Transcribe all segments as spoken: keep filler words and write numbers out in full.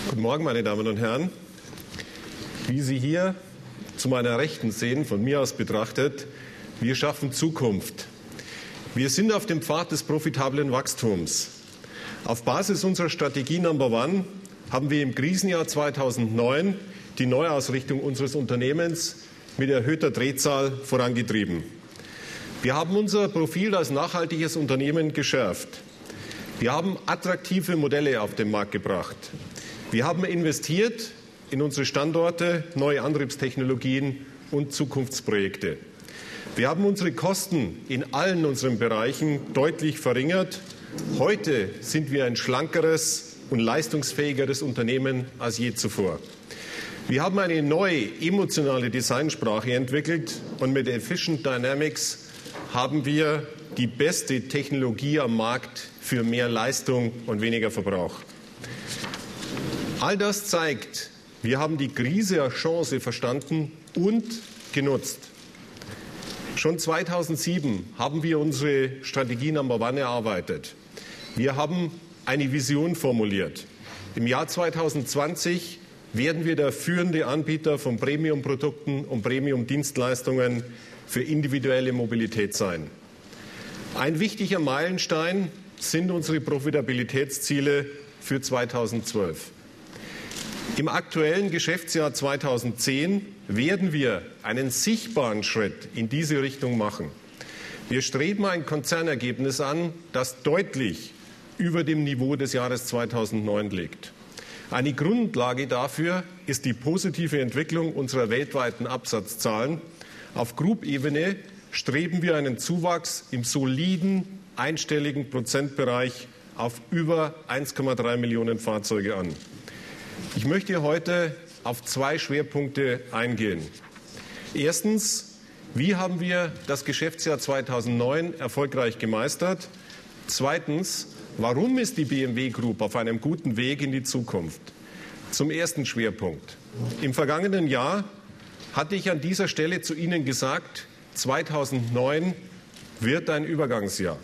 Guten Morgen, meine Damen und Herren. Wie Sie hier zu meiner Rechten sehen, von mir aus betrachtet, wir schaffen Zukunft. Wir sind auf dem Pfad des profitablen Wachstums. Auf Basis unserer Strategie Number One haben wir im Krisenjahr zweitausendneun die Neuausrichtung unseres Unternehmens mit erhöhter Drehzahl vorangetrieben. Wir haben unser Profil als nachhaltiges Unternehmen geschärft. Wir haben attraktive Modelle auf den Markt gebracht. Wir haben investiert in unsere Standorte, neue Antriebstechnologien und Zukunftsprojekte. Wir haben unsere Kosten in allen unseren Bereichen deutlich verringert. Heute sind wir ein schlankeres und leistungsfähigeres Unternehmen als je zuvor. Wir haben eine neue emotionale Designsprache entwickelt und mit Efficient Dynamics haben wir die beste Technologie am Markt für mehr Leistung und weniger Verbrauch. All das zeigt, wir haben die Krise als Chance verstanden und genutzt. Schon zweitausendsieben haben wir unsere Strategie Number One erarbeitet. Wir haben eine Vision formuliert. Im Jahr zweitausendzwanzig werden wir der führende Anbieter von Premium-Produkten und Premium-Dienstleistungen für individuelle Mobilität sein. Ein wichtiger Meilenstein sind unsere Profitabilitätsziele für zweitausendzwölf. Im aktuellen Geschäftsjahr zweitausendzehn werden wir einen sichtbaren Schritt in diese Richtung machen. Wir streben ein Konzernergebnis an, das deutlich über dem Niveau des Jahres zweitausendneun liegt. Eine Grundlage dafür ist die positive Entwicklung unserer weltweiten Absatzzahlen. Auf Group-Ebene streben wir einen Zuwachs im soliden, einstelligen Prozentbereich auf über eins Komma drei Millionen Fahrzeuge an. Ich möchte heute auf zwei Schwerpunkte eingehen. Erstens, wie haben wir das Geschäftsjahr zweitausendneun erfolgreich gemeistert? Zweitens, warum ist die B M W Group auf einem guten Weg in die Zukunft? Zum ersten Schwerpunkt. Im vergangenen Jahr hatte ich an dieser Stelle zu Ihnen gesagt, zweitausendneun wird ein Übergangsjahr.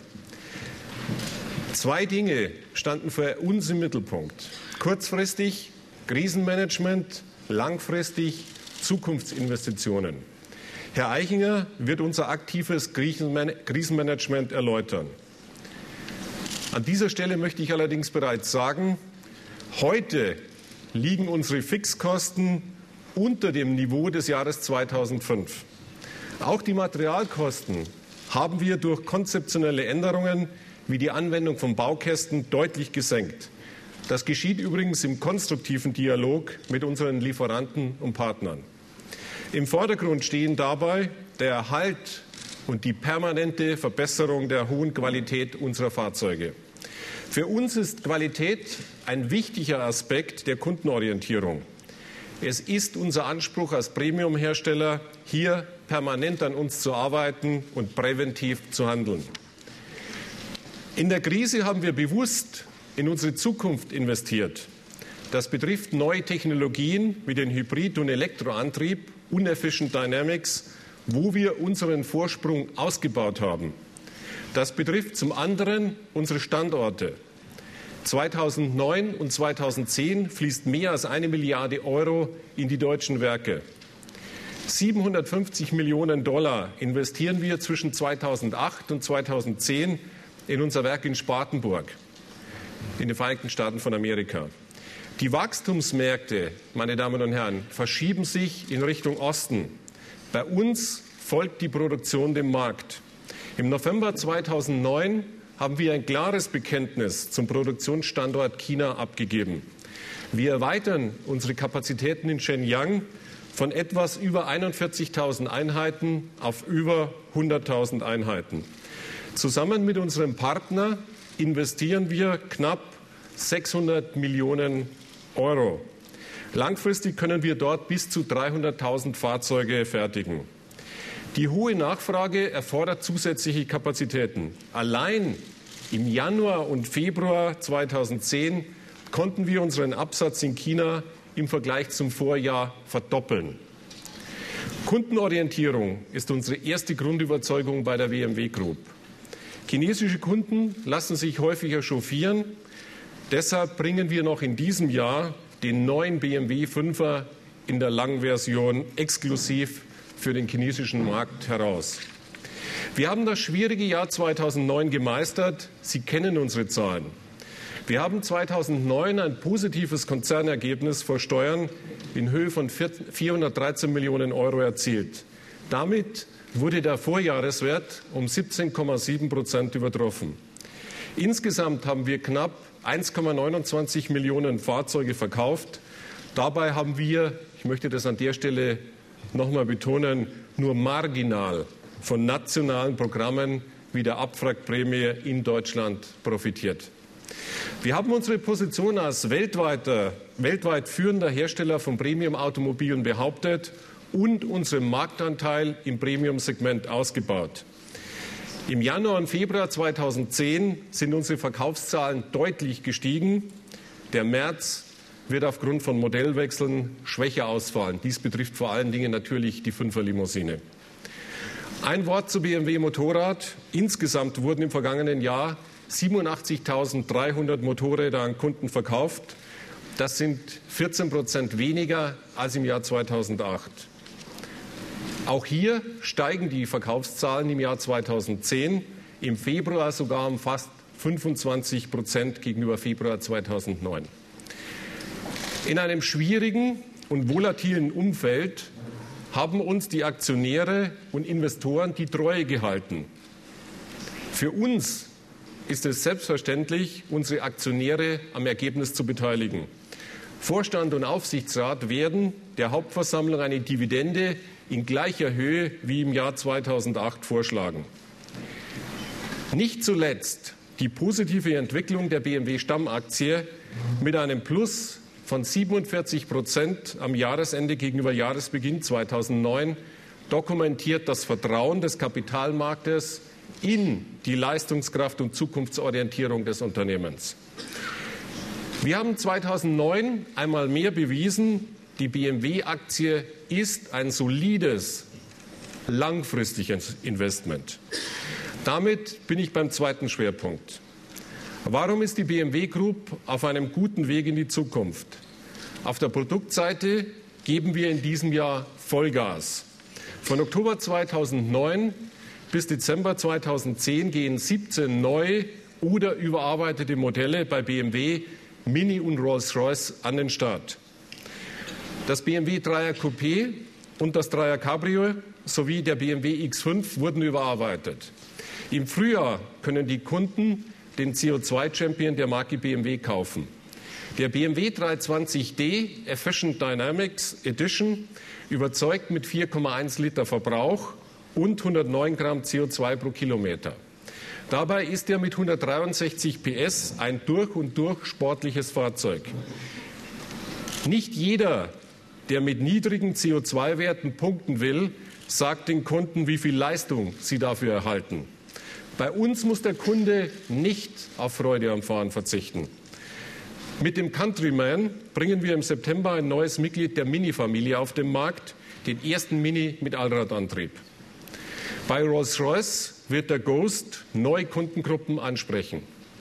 Zwei Dinge standen für uns im Mittelpunkt. Kurzfristig Krisenmanagement, langfristig Zukunftsinvestitionen. Herr Eichinger wird unser aktives Krisenmanagement erläutern. An dieser Stelle möchte ich allerdings bereits sagen, heute liegen unsere Fixkosten unter dem Niveau des Jahres zweitausendfünf. Auch die Materialkosten haben wir durch konzeptionelle Änderungen wie die Anwendung von Baukästen deutlich gesenkt. Das geschieht übrigens im konstruktiven Dialog mit unseren Lieferanten und Partnern. Im Vordergrund stehen dabei der Erhalt und die permanente Verbesserung der hohen Qualität unserer Fahrzeuge. Für uns ist Qualität ein wichtiger Aspekt der Kundenorientierung. Es ist unser Anspruch als Premium-Hersteller, hier permanent an uns zu arbeiten und präventiv zu handeln. In der Krise haben wir bewusst in unsere Zukunft investiert. Das betrifft neue Technologien wie den Hybrid- und Elektroantrieb, Efficient Dynamics, wo wir unseren Vorsprung ausgebaut haben. Das betrifft zum anderen unsere Standorte. zweitausendneun und zweitausendzehn fließt mehr als eine Milliarde Euro in die deutschen Werke. siebenhundertfünfzig Millionen Dollar investieren wir zwischen zweitausendacht und zweitausendzehn in unser Werk in Spartanburg in den Vereinigten Staaten von Amerika. Die Wachstumsmärkte, meine Damen und Herren, verschieben sich in Richtung Osten. Bei uns folgt die Produktion dem Markt. Im November zweitausendneun haben wir ein klares Bekenntnis zum Produktionsstandort China abgegeben. Wir erweitern unsere Kapazitäten in Shenyang von etwas über einundvierzigtausend Einheiten auf über hunderttausend Einheiten. Zusammen mit unserem Partner investieren wir knapp sechshundert Millionen Euro. Langfristig können wir dort bis zu dreihunderttausend Fahrzeuge fertigen. Die hohe Nachfrage erfordert zusätzliche Kapazitäten. Allein im Januar und Februar zweitausendzehn konnten wir unseren Absatz in China im Vergleich zum Vorjahr verdoppeln. Kundenorientierung ist unsere erste Grundüberzeugung bei der B M W Group. Chinesische Kunden lassen sich häufiger chauffieren. Deshalb bringen wir noch in diesem Jahr den neuen B M W fünfer in der Langversion exklusiv für den chinesischen Markt heraus. Wir haben das schwierige Jahr zweitausendneun gemeistert. Sie kennen unsere Zahlen. Wir haben zweitausendneun ein positives Konzernergebnis vor Steuern in Höhe von vierhundertdreizehn Millionen Euro erzielt. Damit wurde der Vorjahreswert um siebzehn Komma sieben Prozent übertroffen. Insgesamt haben wir knapp eins Komma neunundzwanzig Millionen Fahrzeuge verkauft. Dabei haben wir, ich möchte das an der Stelle noch mal betonen, nur marginal von nationalen Programmen wie der Abwrackprämie in Deutschland profitiert. Wir haben unsere Position als weltweiter, weltweit führender Hersteller von Premium-Automobilen behauptet und unseren Marktanteil im Premium-Segment ausgebaut. Im Januar und Februar zweitausendzehn sind unsere Verkaufszahlen deutlich gestiegen. Der März wird aufgrund von Modellwechseln schwächer ausfallen. Dies betrifft vor allen Dingen natürlich die Fünfer-Limousine. Ein Wort zu B M W Motorrad. Insgesamt wurden im vergangenen Jahr siebenundachtzigtausenddreihundert Motorräder an Kunden verkauft. Das sind vierzehn Prozent weniger als im Jahr zweitausendacht. Auch hier steigen die Verkaufszahlen im Jahr zweitausendzehn, im Februar sogar um fast fünfundzwanzig Prozent gegenüber Februar zweitausendneun. In einem schwierigen und volatilen Umfeld haben uns die Aktionäre und Investoren die Treue gehalten. Für uns ist es selbstverständlich, unsere Aktionäre am Ergebnis zu beteiligen. Vorstand und Aufsichtsrat werden der Hauptversammlung eine Dividende in gleicher Höhe wie im Jahr zweitausendacht vorschlagen. Nicht zuletzt die positive Entwicklung der B M W-Stammaktie mit einem Plus von siebenundvierzig Prozent am Jahresende gegenüber Jahresbeginn zweitausendneun dokumentiert das Vertrauen des Kapitalmarktes in die Leistungskraft und Zukunftsorientierung des Unternehmens. Wir haben zweitausendneun einmal mehr bewiesen, die B M W-Aktie ist ein solides, langfristiges Investment. Damit bin ich beim zweiten Schwerpunkt. Warum ist die B M W Group auf einem guten Weg in die Zukunft? Auf der Produktseite geben wir in diesem Jahr Vollgas. Von Oktober zweitausendneun bis Dezember zweitausendzehn gehen siebzehn neue oder überarbeitete Modelle bei B M W, Mini und Rolls-Royce an den Start. Das B M W Dreier Coupé und das Dreier Cabrio sowie der B M W X fünf wurden überarbeitet. Im Frühjahr können die Kunden den C O zwei Champion der Marke B M W kaufen. Der B M W dreihundertzwanzig D Efficient Dynamics Edition überzeugt mit vier Komma eins Liter Verbrauch und hundertneun Gramm C O zwei pro Kilometer. Dabei ist er mit hundertdreiundsechzig P S ein durch und durch sportliches Fahrzeug. Nicht jeder, der mit niedrigen C O zwei Werten punkten will, sagt den Kunden, wie viel Leistung sie dafür erhalten. Bei uns muss der Kunde nicht auf Freude am Fahren verzichten. Mit dem Countryman bringen wir im September ein neues Mitglied der Mini-Familie auf den Markt, den ersten Mini mit Allradantrieb. Bei Rolls-Royce wird der Ghost neue Kundengruppen ansprechen.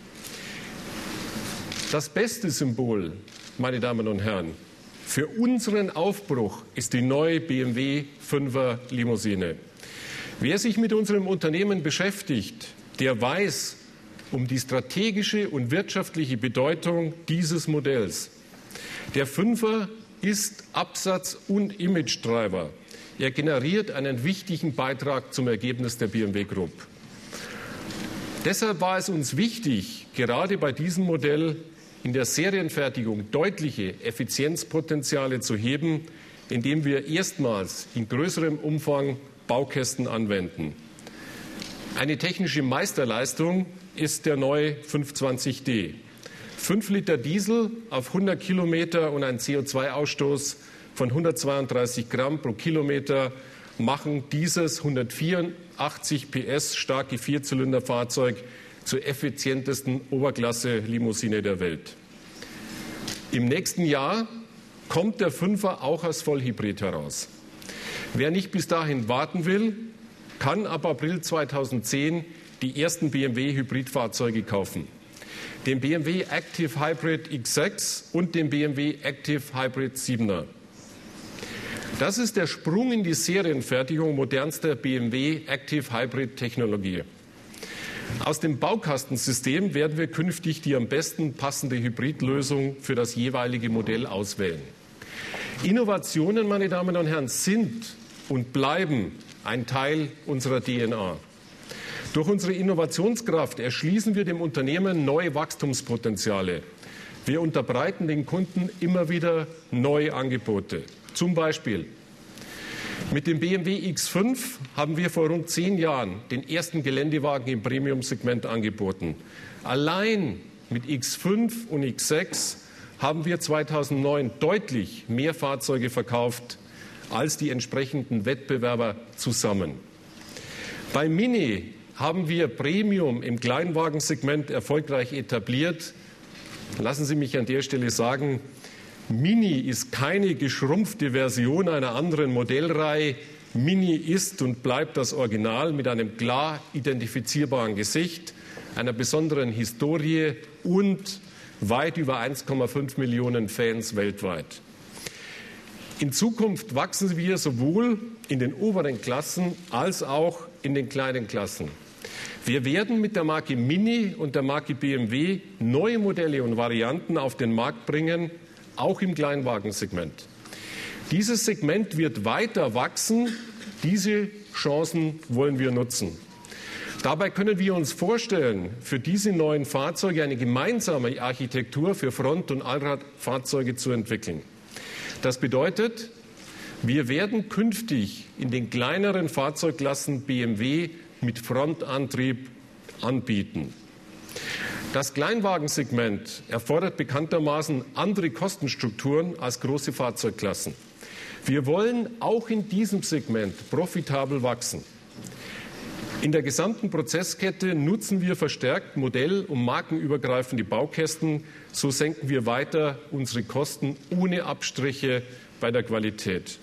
Das beste Symbol, meine Damen und Herren, für unseren Aufbruch ist die neue B M W fünfer Limousine. Wer sich mit unserem Unternehmen beschäftigt, der weiß um die strategische und wirtschaftliche Bedeutung dieses Modells. Der Fünfer ist Absatz- und Image-Treiber. Er generiert einen wichtigen Beitrag zum Ergebnis der B M W Group. Deshalb war es uns wichtig, gerade bei diesem Modell in der Serienfertigung deutliche Effizienzpotenziale zu heben, indem wir erstmals in größerem Umfang Baukästen anwenden. Eine technische Meisterleistung ist der neue fünfhundertzwanzig D. fünf Liter Diesel auf hundert Kilometer und ein C O zwei Ausstoß von hundertzweiunddreißig Gramm pro Kilometer machen dieses hundertvierundachtzig P S starke Vierzylinderfahrzeug zur effizientesten Oberklasse-Limousine der Welt. Im nächsten Jahr kommt der Fünfer auch als Vollhybrid heraus. Wer nicht bis dahin warten will, kann ab April zweitausendzehn die ersten B M W-Hybridfahrzeuge kaufen. dem B M W Active Hybrid X sechs und dem B M W Active Hybrid siebener. Das ist der Sprung in die Serienfertigung modernster B M W Active Hybrid Technologie. Aus dem Baukastensystem werden wir künftig die am besten passende Hybridlösung für das jeweilige Modell auswählen. Innovationen, meine Damen und Herren, sind und bleiben ein Teil unserer D N A. Durch unsere Innovationskraft erschließen wir dem Unternehmen neue Wachstumspotenziale. Wir unterbreiten den Kunden immer wieder neue Angebote. Zum Beispiel mit dem B M W X fünf haben wir vor rund zehn Jahren den ersten Geländewagen im Premium-Segment angeboten. Allein mit X fünf und X sechs haben wir zweitausendneun deutlich mehr Fahrzeuge verkauft als die entsprechenden Wettbewerber zusammen. Bei Mini haben wir Premium im Kleinwagensegment erfolgreich etabliert. Lassen Sie mich an der Stelle sagen, Mini ist keine geschrumpfte Version einer anderen Modellreihe. Mini ist und bleibt das Original mit einem klar identifizierbaren Gesicht, einer besonderen Historie und weit über eins Komma fünf Millionen Fans weltweit. In Zukunft wachsen wir sowohl in den oberen Klassen als auch in den kleinen Klassen. Wir werden mit der Marke Mini und der Marke B M W neue Modelle und Varianten auf den Markt bringen, auch im Kleinwagensegment. Dieses Segment wird weiter wachsen. Diese Chancen wollen wir nutzen. Dabei können wir uns vorstellen, für diese neuen Fahrzeuge eine gemeinsame Architektur für Front- und Allradfahrzeuge zu entwickeln. Das bedeutet, wir werden künftig in den kleineren Fahrzeugklassen B M W mit Frontantrieb anbieten. Das Kleinwagensegment erfordert bekanntermaßen andere Kostenstrukturen als große Fahrzeugklassen. Wir wollen auch in diesem Segment profitabel wachsen. In der gesamten Prozesskette nutzen wir verstärkt modell- und markenübergreifende Baukästen. So senken wir weiter unsere Kosten ohne Abstriche bei der Qualität.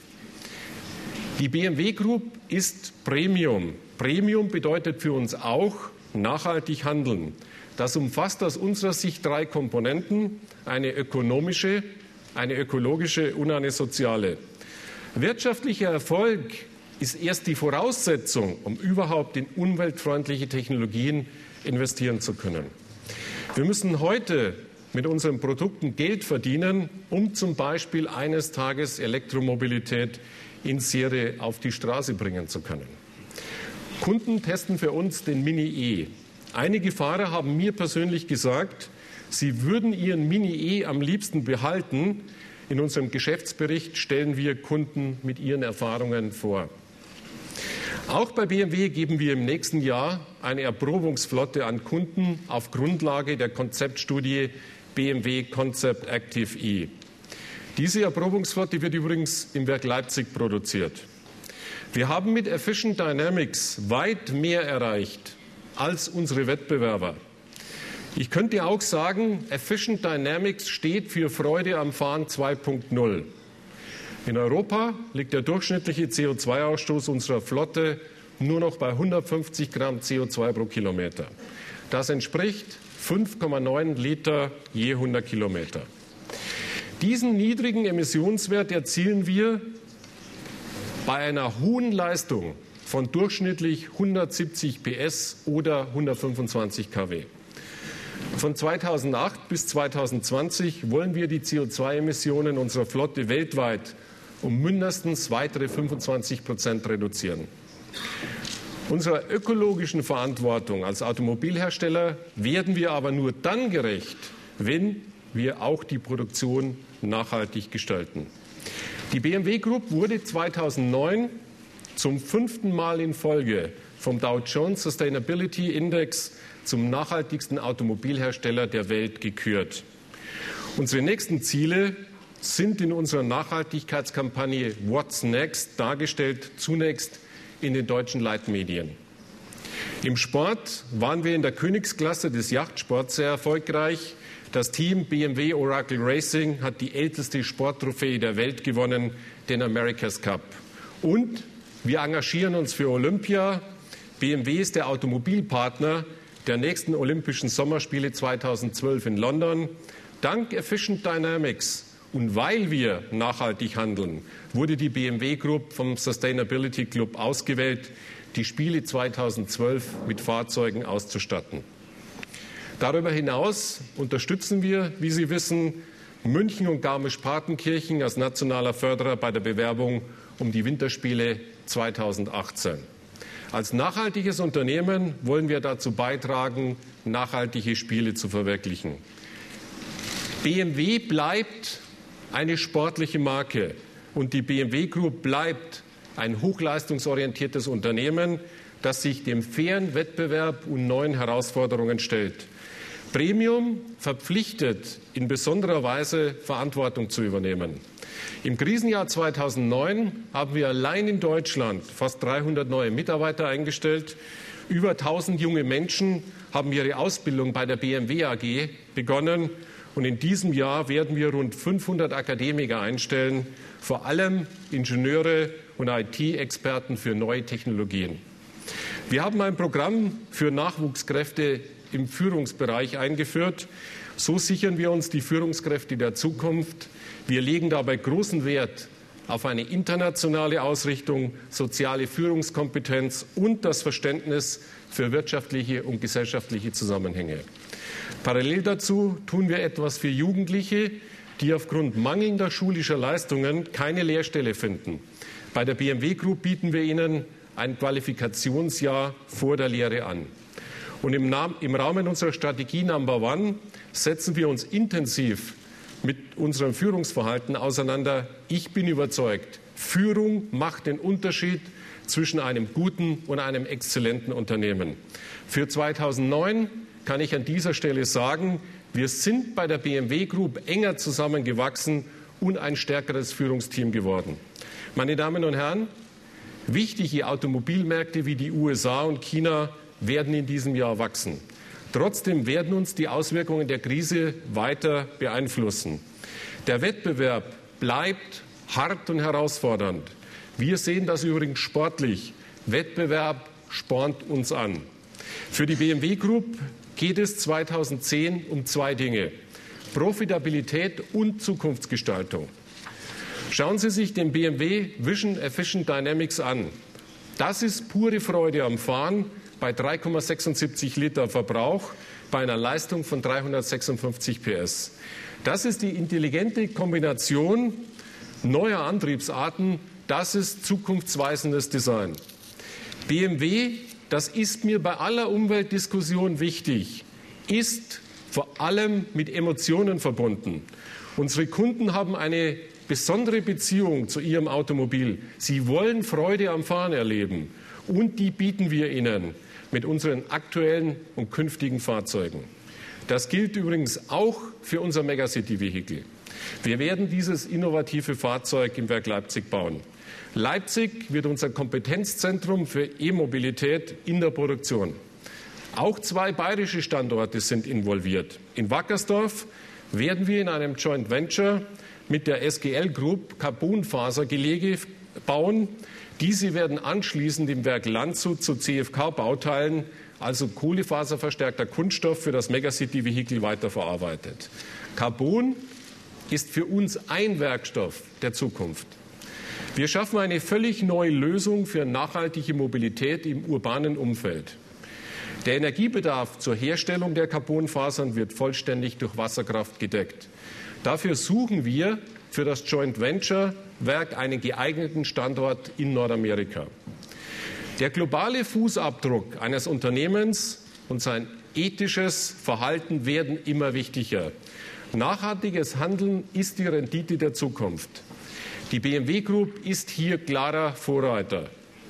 Die B M W Group ist Premium. Premium bedeutet für uns auch nachhaltig handeln. Das umfasst aus unserer Sicht drei Komponenten: eine ökonomische, eine ökologische und eine soziale. Wirtschaftlicher Erfolg ist erst die Voraussetzung, um überhaupt in umweltfreundliche Technologien investieren zu können. Wir müssen heute mit unseren Produkten Geld verdienen, um zum Beispiel eines Tages Elektromobilität in Serie auf die Straße bringen zu können. Kunden testen für uns den Mini E. Einige Fahrer haben mir persönlich gesagt, sie würden ihren Mini E am liebsten behalten. In unserem Geschäftsbericht stellen wir Kunden mit ihren Erfahrungen vor. Auch bei B M W geben wir im nächsten Jahr eine Erprobungsflotte an Kunden auf Grundlage der Konzeptstudie B M W Concept Active E. Diese Erprobungsflotte wird übrigens im Werk Leipzig produziert. Wir haben mit Efficient Dynamics weit mehr erreicht als unsere Wettbewerber. Ich könnte auch sagen, Efficient Dynamics steht für Freude am Fahren zwei Punkt null. In Europa liegt der durchschnittliche C O zwei Ausstoß unserer Flotte nur noch bei hundertfünfzig Gramm C O zwei pro Kilometer. Das entspricht fünf Komma neun Liter je hundert Kilometer. Diesen niedrigen Emissionswert erzielen wir bei einer hohen Leistung von durchschnittlich hundertsiebzig P S oder hundertfünfundzwanzig Kilowatt. Von zweitausendacht bis zweitausendzwanzig wollen wir die C O zwei Emissionen unserer Flotte weltweit um mindestens weitere fünfundzwanzig Prozent reduzieren. Unserer ökologischen Verantwortung als Automobilhersteller werden wir aber nur dann gerecht, wenn wir auch die Produktion nachhaltig gestalten. Die B M W Group wurde zweitausendneun zum fünften Mal in Folge vom Dow Jones Sustainability Index zum nachhaltigsten Automobilhersteller der Welt gekürt. Unsere nächsten Ziele sind in unserer Nachhaltigkeitskampagne What's Next dargestellt, zunächst in den deutschen Leitmedien. Im Sport waren wir in der Königsklasse des Yachtsports sehr erfolgreich. Das Team B M W Oracle Racing hat die älteste Sporttrophäe der Welt gewonnen, den America's Cup. Und wir engagieren uns für Olympia. B M W ist der Automobilpartner, der nächsten Olympischen Sommerspiele zweitausendzwölf in London. Dank Efficient Dynamics und weil wir nachhaltig handeln, wurde die B M W Group vom Sustainability Club ausgewählt, die Spiele zweitausendzwölf mit Fahrzeugen auszustatten. Darüber hinaus unterstützen wir, wie Sie wissen, München und Garmisch-Partenkirchen als nationaler Förderer bei der Bewerbung um die Winterspiele zweitausendachtzehn. Als nachhaltiges Unternehmen wollen wir dazu beitragen, nachhaltige Spiele zu verwirklichen. B M W bleibt eine sportliche Marke und die B M W Group bleibt ein hochleistungsorientiertes Unternehmen, das sich dem fairen Wettbewerb und neuen Herausforderungen stellt. Premium verpflichtet, in besonderer Weise Verantwortung zu übernehmen. Im Krisenjahr zweitausendneun haben wir allein in Deutschland fast dreihundert neue Mitarbeiter eingestellt. Über tausend junge Menschen haben ihre Ausbildung bei der B M W A G begonnen. Und in diesem Jahr werden wir rund fünfhundert Akademiker einstellen, vor allem Ingenieure und I T-Experten für neue Technologien. Wir haben ein Programm für Nachwuchskräfte im Führungsbereich eingeführt. So sichern wir uns die Führungskräfte der Zukunft. Wir legen dabei großen Wert auf eine internationale Ausrichtung, soziale Führungskompetenz und das Verständnis für wirtschaftliche und gesellschaftliche Zusammenhänge. Parallel dazu tun wir etwas für Jugendliche, die aufgrund mangelnder schulischer Leistungen keine Lehrstelle finden. Bei der B M W Group bieten wir ihnen ein Qualifikationsjahr vor der Lehre an. Und im, im Rahmen unserer Strategie Number One setzen wir uns intensiv mit unserem Führungsverhalten auseinander. Ich bin überzeugt, Führung macht den Unterschied zwischen einem guten und einem exzellenten Unternehmen. Für zweitausendneun kann ich an dieser Stelle sagen, wir sind bei der B M W Group enger zusammengewachsen und ein stärkeres Führungsteam geworden. Meine Damen und Herren, wichtige Automobilmärkte wie die U S A und China werden in diesem Jahr wachsen. Trotzdem werden uns die Auswirkungen der Krise weiter beeinflussen. Der Wettbewerb bleibt hart und herausfordernd. Wir sehen das übrigens sportlich. Wettbewerb spornt uns an. Für die B M W Group geht es zweitausendzehn um zwei Dinge: Profitabilität und Zukunftsgestaltung. Schauen Sie sich den B M W Vision Efficient Dynamics an. Das ist pure Freude am Fahren bei drei Komma sechsundsiebzig Liter Verbrauch bei einer Leistung von dreihundertsechsundfünfzig P S. Das ist die intelligente Kombination neuer Antriebsarten. Das ist zukunftsweisendes Design. B M W, das ist mir bei aller Umweltdiskussion wichtig, ist vor allem mit Emotionen verbunden. Unsere Kunden haben eine besondere Beziehung zu ihrem Automobil. Sie wollen Freude am Fahren erleben und die bieten wir ihnen mit unseren aktuellen und künftigen Fahrzeugen. Das gilt übrigens auch für unser Megacity-Vehikel. Wir werden dieses innovative Fahrzeug im Werk Leipzig bauen. Leipzig wird unser Kompetenzzentrum für E-Mobilität in der Produktion. Auch zwei bayerische Standorte sind involviert. In Wackersdorf werden wir in einem Joint Venture mit der S G L Group Carbonfasergelege bauen. Diese werden anschließend im Werk Landshut zu C F K-Bauteilen, also kohlefaserverstärkter Kunststoff, für das Megacity-Vehikel weiterverarbeitet. Carbon ist für uns ein Werkstoff der Zukunft. Wir schaffen eine völlig neue Lösung für nachhaltige Mobilität im urbanen Umfeld. Der Energiebedarf zur Herstellung der Carbonfasern wird vollständig durch Wasserkraft gedeckt. Dafür suchen wir für das Joint Venture Werk einen geeigneten Standort in Nordamerika. Der globale Fußabdruck eines Unternehmens und sein ethisches Verhalten werden immer wichtiger. Nachhaltiges Handeln ist die Rendite der Zukunft. Die B M W Group ist hier klarer Vorreiter.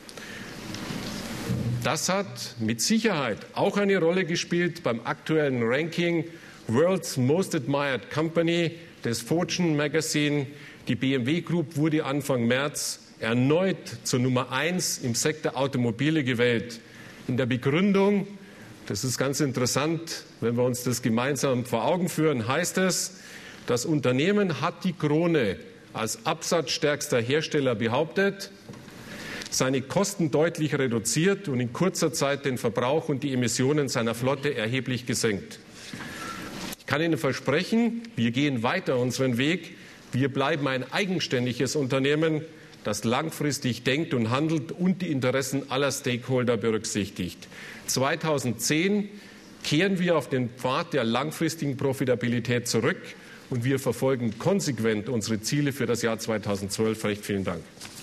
Das hat mit Sicherheit auch eine Rolle gespielt beim aktuellen Ranking World's Most Admired Company des Fortune Magazine. Die B M W Group wurde Anfang März erneut zur Nummer eins im Sektor Automobile gewählt. In der Begründung, das ist ganz interessant, wenn wir uns das gemeinsam vor Augen führen, heißt es, das Unternehmen hat die Krone als absatzstärkster Hersteller behauptet. seine Kosten deutlich reduziert und in kurzer Zeit den Verbrauch und die Emissionen seiner Flotte erheblich gesenkt. Ich kann Ihnen versprechen, wir gehen weiter unseren Weg. Wir bleiben ein eigenständiges Unternehmen, das langfristig denkt und handelt und die Interessen aller Stakeholder berücksichtigt. zweitausendzehn kehren wir auf den Pfad der langfristigen Profitabilität zurück und wir verfolgen konsequent unsere Ziele für das Jahr zweitausendzwölf. Recht vielen Dank.